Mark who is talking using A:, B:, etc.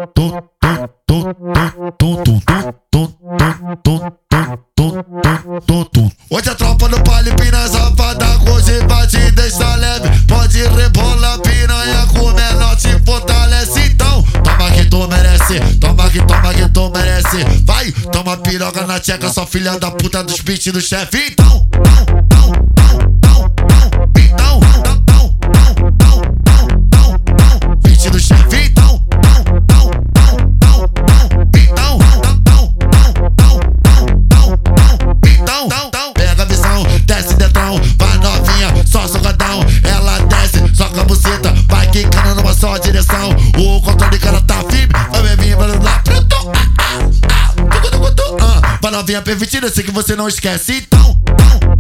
A: Hoje a tropa no baile, pina safada, hoje vai te deixar leve. Pode rebolar, piranha, com o menor te fortalece. Então, toma que tu merece, toma que tu merece. Vai, toma piroga na tcheca, sua filha da puta dos beats do chefe. Então, beat do chefe. Pega a visão, desce detrão, vai novinha, só socadão. Ela desce, soca a buceta, vai quicando numa só direção. O controle cara tá firme, vai vir lá pro tom. Vai novinha permitida, sei que você não esquece. Então,